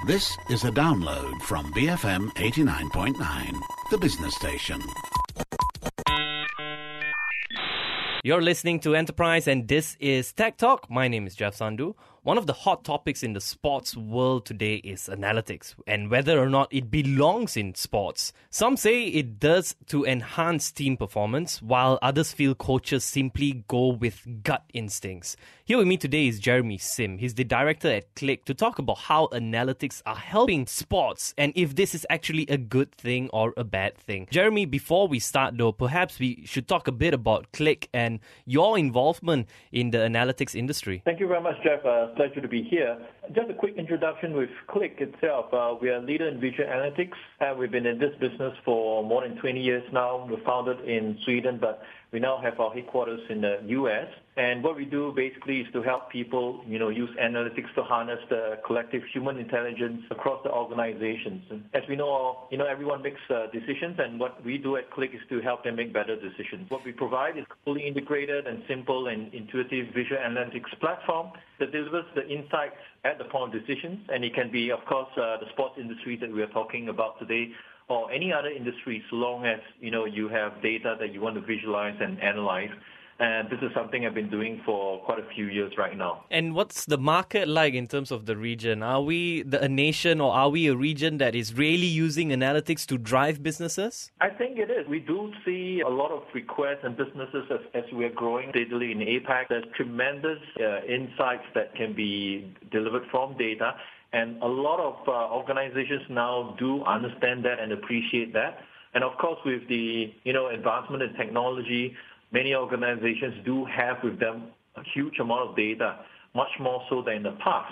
This is a download from BFM 89.9, the business station. You're listening to Enterprise and this is Tech Talk. My name is Jeff Sandhu. One of the hot topics in the sports world today is analytics and whether or not it belongs in sports. Some say it does to enhance team performance, while others feel coaches simply go with gut instincts. Here with me today is Jeremy Sim. He's the director at Click to talk about how analytics are helping sports and if this is actually a good thing or a bad thing. Jeremy, before we start though, perhaps we should talk a bit about Click and your involvement in the analytics industry. Thank you very much, Jeff. Pleasure to be here. Just a quick introduction with Click itself. We are a leader in visual analytics, and we've been in this business for more than 20 years now. We're founded in Sweden, but we now have our headquarters in the U.S. And what we do basically is to help people, use analytics to harness the collective human intelligence across the organizations. And as we know, everyone makes decisions, and what we do at Click is to help them make better decisions. What we provide is fully integrated and simple and intuitive visual analytics platform that delivers the insights at the point of decisions. And it can be, of course, the sports industry that we are talking about today, or any other industry, so long as, you have data that you want to visualize and analyze. And this is something I've been doing for quite a few years right now. And what's the market like in terms of the region? Are we a nation or are we a region that is really using analytics to drive businesses? I think it is. We do see a lot of requests and businesses as we are growing steadily in APAC. There's tremendous insights that can be delivered from data. And a lot of organizations now do understand that and appreciate that. And of course, with the advancement in technology, many organizations do have with them a huge amount of data, much more so than in the past.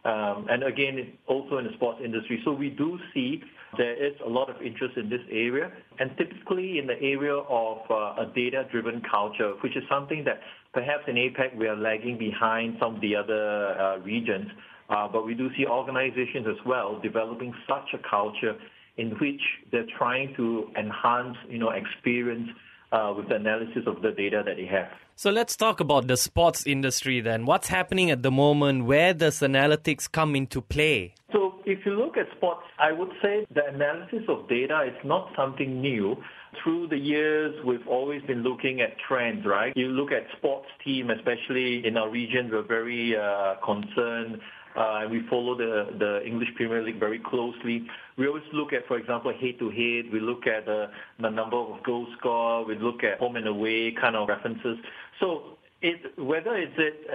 And again, also in the sports industry. So we do see there is a lot of interest in this area, and typically in the area of a data-driven culture, which is something that perhaps in APAC we are lagging behind some of the other regions. But we do see organizations as well developing such a culture in which they're trying to enhance, experience with the analysis of the data that they have. So let's talk about the sports industry then. What's happening at the moment? Where does analytics come into play? So if you look at sports, I would say the analysis of data is not something new. Through the years, we've always been looking at trends, right? You look at sports team, especially in our region, we're very concerned. We follow the English Premier League very closely. We always look at, for example, head-to-head. We look at the number of goals scored. We look at home and away kind of references. So whether it's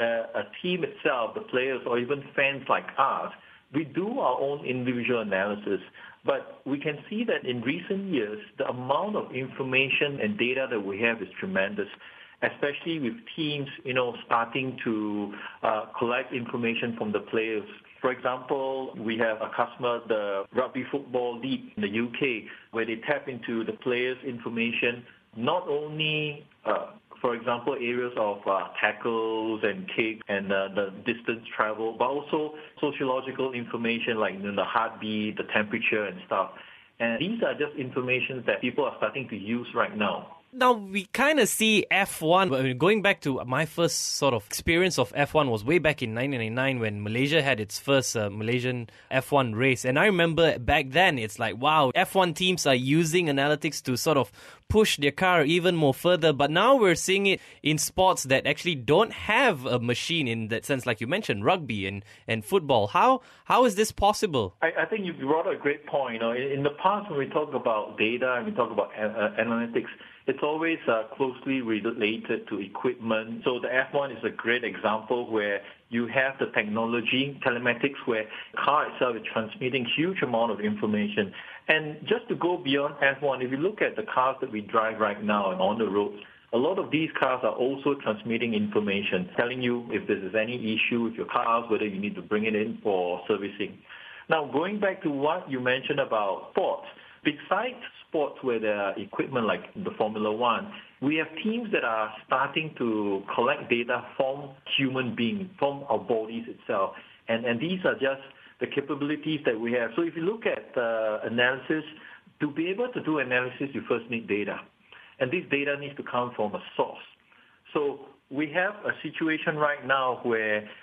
a team itself, the players, or even fans like us, we do our own individual analysis. But we can see that in recent years, the amount of information and data that we have is tremendous, especially with teams, starting to collect information from the players. For example, we have a customer, the Rugby Football League in the UK, where they tap into the players' information, not only, for example, areas of tackles and kicks and the distance travel, but also sociological information like the heartbeat, the temperature and stuff. And these are just information that people are starting to use right now. Now, we kind of see F1, I mean, going back to my first sort of experience of F1 was way back in 1999 when Malaysia had its first Malaysian F1 race. And I remember back then, it's like, wow, F1 teams are using analytics to sort of push their car even more further. But now we're seeing it in sports that actually don't have a machine in that sense, like you mentioned, rugby and football. How is this possible? I think you brought a great point. In the past, when we talk about data and we talk about analytics, it's always closely related to equipment. So the F1 is a great example where you have the technology, telematics, where the car itself is transmitting huge amount of information. And just to go beyond F1, if you look at the cars that we drive right now and on the roads, a lot of these cars are also transmitting information, telling you if there is any issue with your cars, whether you need to bring it in for servicing. Now, going back to what you mentioned about sports, besides sports where there are equipment like the Formula One, we have teams that are starting to collect data from human beings, from our bodies itself. And these are just the capabilities that we have. So if you look at analysis, to be able to do analysis, you first need data. And this data needs to come from a source. So we have a situation right now where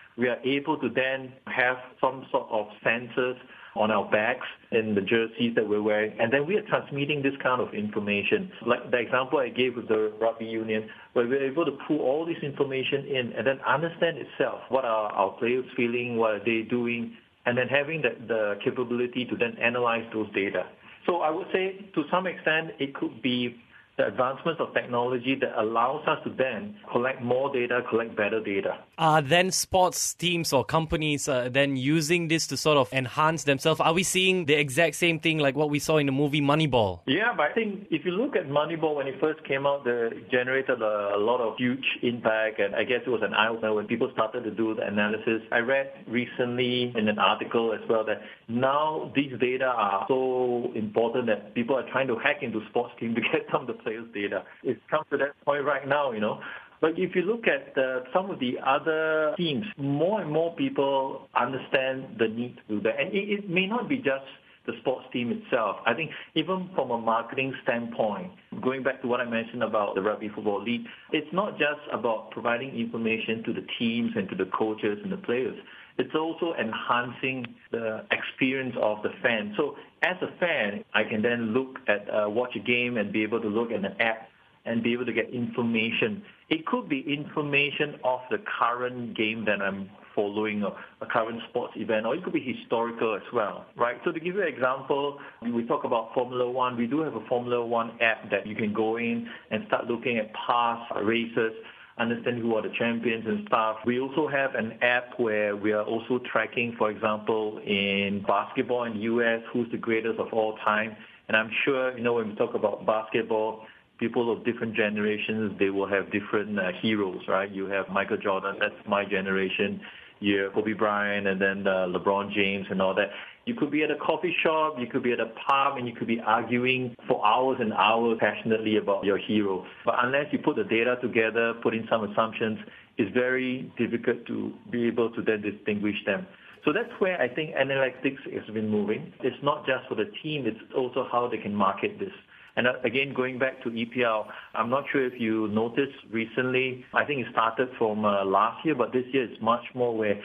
we are able to then have some sort of sensors on our backs in the jerseys that we're wearing, and then we are transmitting this kind of information. Like the example I gave with the rugby union, where we're able to pull all this information in and then understand itself. What are our players feeling? What are they doing? And then having the capability to then analyze those data. So I would say to some extent it could be the advancements of technology that allows us to then collect more data, collect better data. Are then sports teams or companies then using this to sort of enhance themselves? Are we seeing the exact same thing like what we saw in the movie Moneyball? Yeah, but I think if you look at Moneyball, when it first came out, it generated a lot of huge impact, and I guess it was an eye-opener when people started to do the analysis. I read recently in an article as well that now these data are so important that people are trying to hack into sports teams to get some of the players' data. It's come to that point right now, But if you look at some of the other teams, more and more people understand the need to do that. And it may not be just the sports team itself. I think even from a marketing standpoint, going back to what I mentioned about the Rugby Football League, it's not just about providing information to the teams and to the coaches and the players. It's also enhancing the experience of the fan. So as a fan, I can then look at, watch a game and be able to look at an app and be able to get information. It could be information of the current game that I'm following, or a current sports event, or it could be historical as well, right? So to give you an example, we talk about Formula One. We do have a Formula One app that you can go in and start looking at past races, understand who are the champions and stuff. We also have an app where we are also tracking, for example, in basketball in the U.S., who's the greatest of all time. And I'm sure, when we talk about basketball, people of different generations, they will have different heroes, right? You have Michael Jordan, that's my generation. You have Kobe Bryant, and then LeBron James and all that. You could be at a coffee shop, you could be at a pub, and you could be arguing for hours and hours passionately about your hero. But unless you put the data together, put in some assumptions, it's very difficult to be able to then distinguish them. So that's where I think analytics has been moving. It's not just for the team, it's also how they can market this. And again, going back to EPL, I'm not sure if you noticed recently, I think it started from last year, but this year it's much more where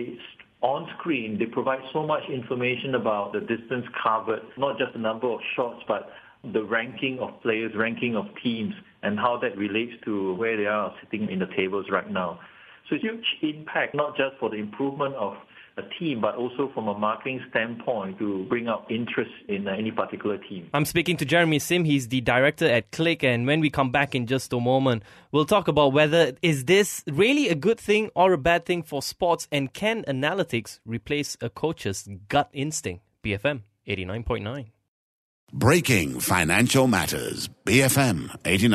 on screen, they provide so much information about the distance covered, not just the number of shots, but the ranking of players, ranking of teams, and how that relates to where they are sitting in the tables right now. So it's a huge impact, not just for the improvement of a team, but also from a marketing standpoint to bring up interest in any particular team. I'm speaking to Jeremy Sim. He's the director at Click, and when we come back in just a moment, we'll talk about whether is this really a good thing or a bad thing for sports, and can analytics replace a coach's gut instinct? BFM 89.9. Breaking financial matters. BFM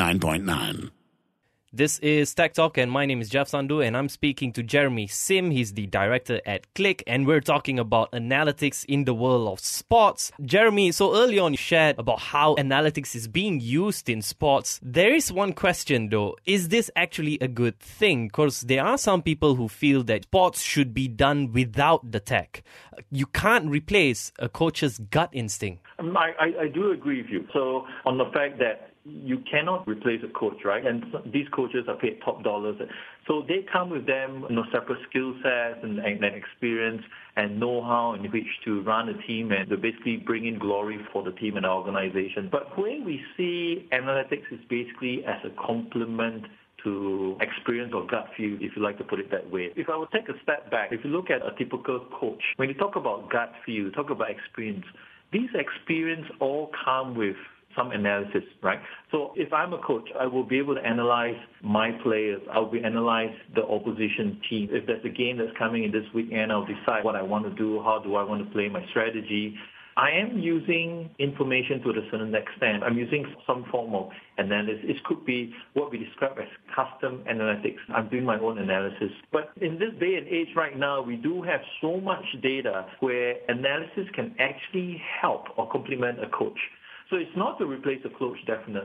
89.9. This is Tech Talk, and my name is Jeff Sandhu, and I'm speaking to Jeremy Sim. He's the director at Click, and we're talking about analytics in the world of sports. Jeremy, so early on you shared about how analytics is being used in sports. There is one question though. Is this actually a good thing? Because there are some people who feel that sports should be done without the tech. You can't replace a coach's gut instinct. I do agree with you. So on the fact that you cannot replace a coach, right? And these coaches are paid top dollars. So they come with them, separate skill sets and experience and know-how in which to run a team and to basically bring in glory for the team and the organization. But when we see analytics is basically as a complement to experience or gut feel, if you like to put it that way. If I would take a step back, if you look at a typical coach, when you talk about gut feel, talk about experience, these experience all come with some analysis, right? So if I'm a coach, I will be able to analyze my players. I'll be analyze the opposition team. If there's a game that's coming in this weekend, I'll decide what I want to do, how do I want to play my strategy. I am using information to a certain extent. I'm using some form of analysis. It could be what we describe as custom analytics. I'm doing my own analysis. But in this day and age right now, we do have so much data where analysis can actually help or complement a coach. So it's not to replace a coach, definitely.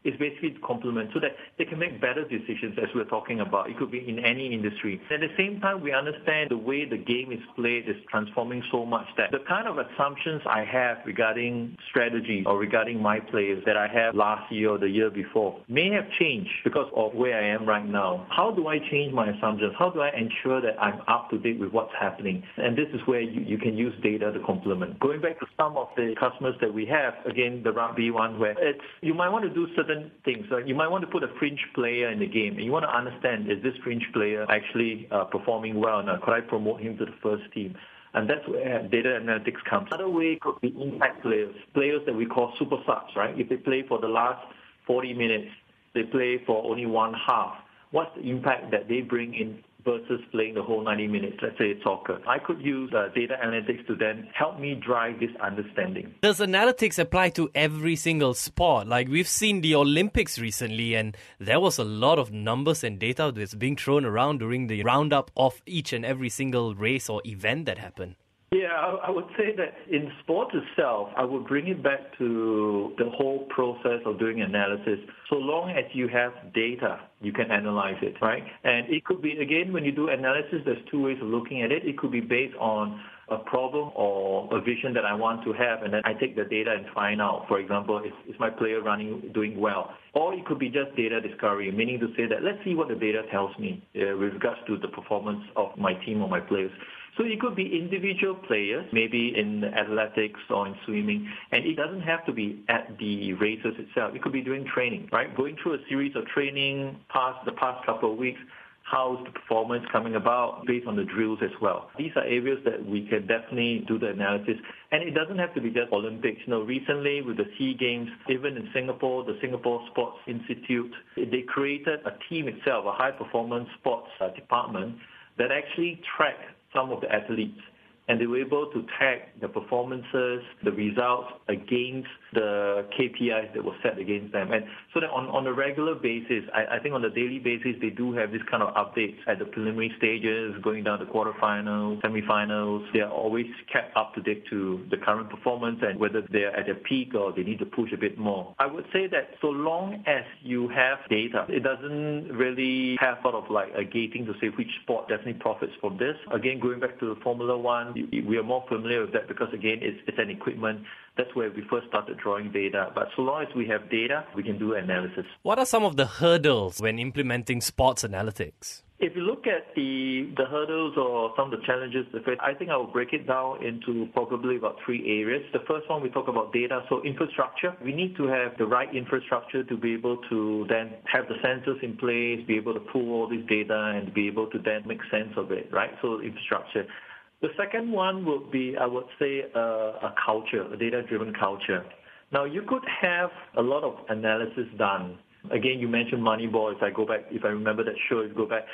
is basically to complement so that they can make better decisions, as we're talking about. It could be in any industry. At the same time, we understand the way the game is played is transforming so much that the kind of assumptions I have regarding strategy or regarding my players that I have last year or the year before may have changed because of where I am right now. How do I change my assumptions? How do I ensure that I'm up to date with what's happening? And this is where you can use data to complement. Going back to some of the customers that we have, again, the rugby one, where you might want to do certain things. Like you might want to put a fringe player in the game, and you want to understand, is this fringe player actually performing well or not? Could I promote him to the first team? And that's where data analytics comes. Another way could be impact players that we call super subs, right? If they play for the last 40 minutes, they play for only one half. What's the impact that they bring in versus playing the whole 90 minutes, let's say it's soccer? I could use data analytics to then help me drive this understanding. Does analytics apply to every single sport? Like we've seen the Olympics recently, and there was a lot of numbers and data that's being thrown around during the roundup of each and every single race or event that happened. Yeah, I would say that in sports itself, I would bring it back to the whole process of doing analysis. So long as you have data, you can analyze it, right? And it could be, again, when you do analysis, there's two ways of looking at it. It could be based on a problem or a vision that I want to have, and then I take the data and find out, for example, is my player doing well? Or it could be just data discovery, meaning to say that let's see what the data tells me with regards to the performance of my team or my players. So it could be individual players, maybe in athletics or in swimming, and it doesn't have to be at the races itself. It could be doing training, right? Going through a series of training the past couple of weeks, how's the performance coming about based on the drills as well. These are areas that we can definitely do the analysis. And it doesn't have to be just Olympics. Recently with the SEA Games, even in Singapore, the Singapore Sports Institute, they created a team itself, a high-performance sports department that actually tracked some of the athletes. And they were able to tag the performances, the results against the KPIs that were set against them. And so that on a regular basis, I think on a daily basis, they do have this kind of updates at the preliminary stages, going down to quarterfinals, semifinals. They are always kept up to date to the current performance and whether they're at a peak or they need to push a bit more. I would say that so long as you have data, it doesn't really have sort of like a gating to say which sport definitely profits from this. Again, going back to the Formula One, we are more familiar with that because, again, it's an equipment. That's where we first started drawing data. But so long as we have data, we can do analysis. What are some of the hurdles when implementing sports analytics? If you look at the hurdles or some of the challenges, I think I will break it down into probably about three areas. The first one, we talk about data. So infrastructure. We need to have the right infrastructure to be able to then have the sensors in place, be able to pull all this data and be able to then make sense of it, right? So infrastructure. The second one would be, I would say, a culture, a data-driven culture. Now, you could have a lot of analysis done. Again, you mentioned Moneyball. If I remember that show,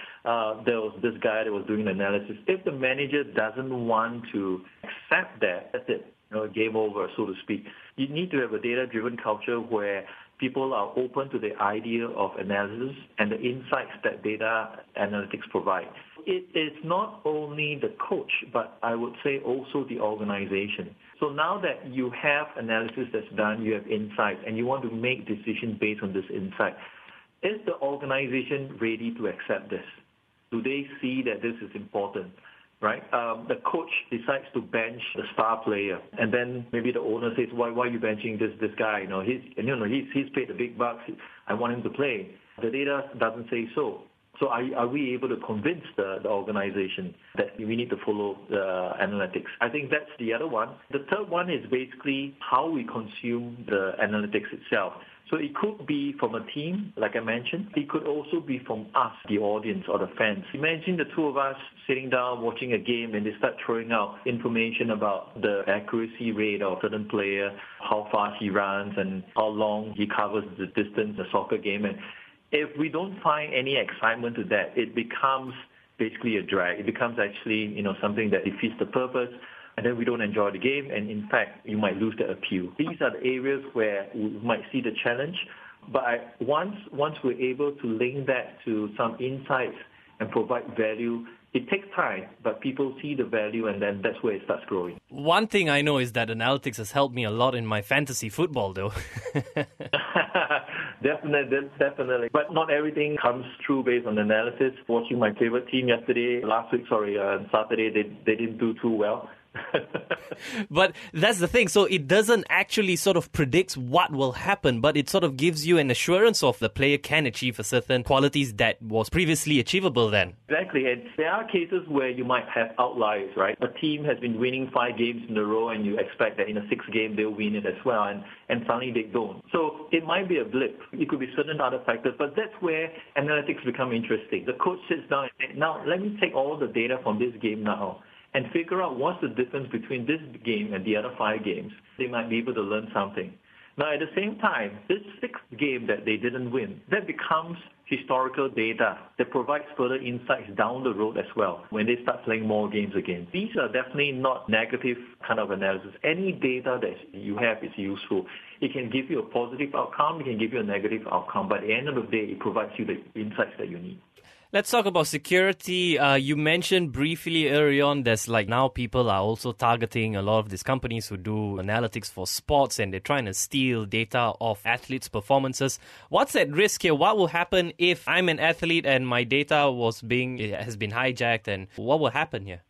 there was this guy that was doing the analysis. If the manager doesn't want to accept that, that's it, game over, so to speak. You need to have a data-driven culture where people are open to the idea of analysis and the insights that data analytics provide. It is not only the coach, but I would say also the organization. So now that you have analysis that's done, you have insights, and you want to make decisions based on this insight, is the organization ready to accept this? Do they see that this is important? Right? The coach decides to bench the star player, and then maybe the owner says, "Why are you benching this guy? He's paid the big bucks. I want him to play." The data doesn't say so. So are we able to convince the organization that we need to follow the analytics? I think that's the other one. The third one is basically how we consume the analytics itself. So it could be from a team, like I mentioned. It could also be from us, the audience or the fans. Imagine the two of us sitting down watching a game and they start throwing out information about the accuracy rate of a certain player, how fast he runs and how long he covers the distance in a soccer game. And if we don't find any excitement to that, it becomes basically a drag. It becomes actually, something that defeats the purpose, and then we don't enjoy the game, and in fact, you might lose the appeal. These are the areas where we might see the challenge, but once we're able to link that to some insights and provide value, it takes time, but people see the value, and then that's where it starts growing. One thing I know is that analytics has helped me a lot in my fantasy football, though. Definitely. But not everything comes true based on analysis. Watching my favorite team Saturday, they didn't do too well. But that's the thing. So it doesn't actually sort of predict what will happen, but it sort of gives you an assurance of the player can achieve a certain qualities that was previously achievable then. Exactly. And there are cases where you might have outliers, right? A team has been winning 5 games in a row and you expect that in a 6th game they'll win it as well, and suddenly they don't. So it might be a blip. It could be certain other factors, but that's where analytics become interesting. The coach sits down and says, now let me take all the data from this game now and figure out what's the difference between this game and the other 5 games. They might be able to learn something. Now, at the same time, this 6th game that they didn't win, that becomes historical data that provides further insights down the road as well when they start playing more games again. These are definitely not negative kind of analysis. Any data that you have is useful. It can give you a positive outcome, it can give you a negative outcome, but at the end of the day, it provides you the insights that you need. Let's talk about security. You mentioned briefly early on there's now people are also targeting a lot of these companies who do analytics for sports, and they're trying to steal data of athletes' performances. What's at risk here? What will happen if I'm an athlete and my data has been hijacked, and what will happen here?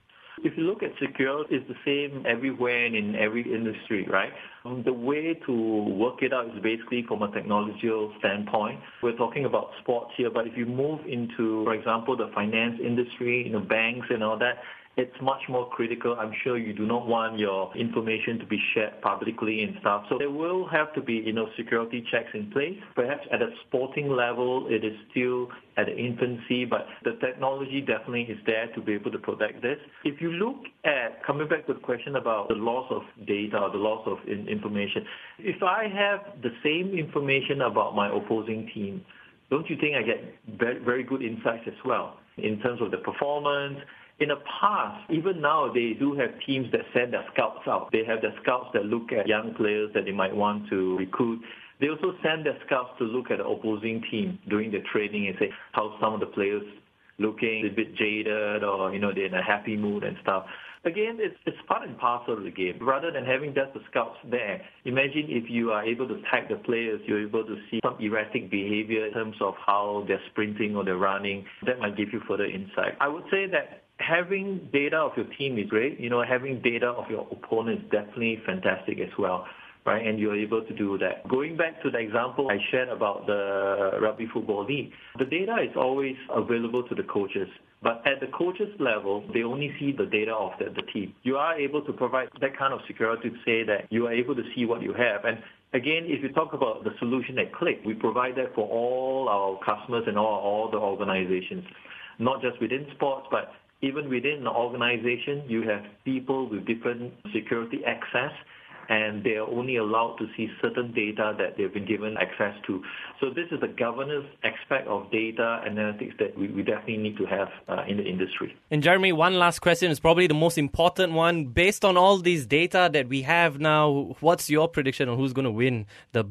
If you look at security, it's the same everywhere and in every industry, right? The way to work it out is basically from a technological standpoint. We're talking about sports here, but if you move into, for example, the finance industry, banks and all that, it's much more critical. I'm sure you do not want your information to be shared publicly and stuff. So there will have to be, security checks in place. Perhaps at a sporting level, it is still at the infancy, but the technology definitely is there to be able to protect this. If you look at, coming back to the question about the loss of data or the loss of information, if I have the same information about my opposing team, don't you think I get very, very good insights as well in terms of the performance? In the past, even now, they do have teams that send their scouts out. They have their scouts that look at young players that they might want to recruit. They also send their scouts to look at the opposing team during the training and say how some of the players looking a bit jaded or, they're in a happy mood and stuff. Again, it's part and parcel of the game. Rather than having just the scouts there, imagine if you are able to tag the players, you're able to see some erratic behavior in terms of how they're sprinting or they're running. That might give you further insight. I would say that having data of your team is great. Having data of your opponent is definitely fantastic as well, right? And you're able to do that. Going back to the example I shared about the Rugby Football League, the data is always available to the coaches. But at the coaches level, they only see the data of the team. You are able to provide that kind of security to say that you are able to see what you have. And again, if you talk about the solution at Click, we provide that for all our customers and all the organizations, not just within sports, but even within the organization, you have people with different security access, and they are only allowed to see certain data that they've been given access to. So this is the governance aspect of data analytics that we definitely need to have in the industry. And Jeremy, one last question is probably the most important one. Based on all these data that we have now, what's your prediction on who's going to win the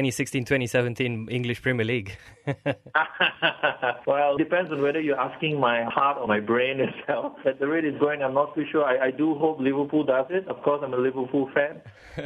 2016-2017 English Premier League? Well, it depends on whether you're asking my heart or my brain itself. At the rate it's going, I'm not too sure. I do hope Liverpool does it. Of course, I'm a Liverpool fan.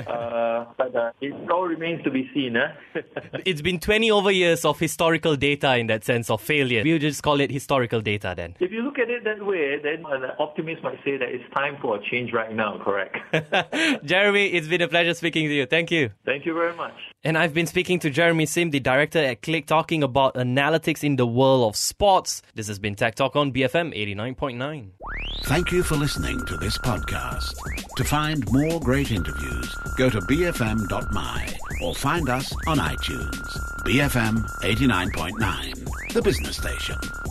But it all remains to be seen. It's been 20 over years of historical data in that sense of failure. We'll just call it historical data then. If you look at it that way, then an optimist might say that it's time for a change right now, correct? Jeremy, it's been a pleasure speaking to you. Thank you. Thank you very much. And I've been speaking to Jeremy Sim, the director at Click, talking about analytics in the world of sports. This has been Tech Talk on BFM 89.9. Thank you for listening to this podcast. To find more great interviews, go to bfm.my or find us on iTunes. BFM 89.9, the business station.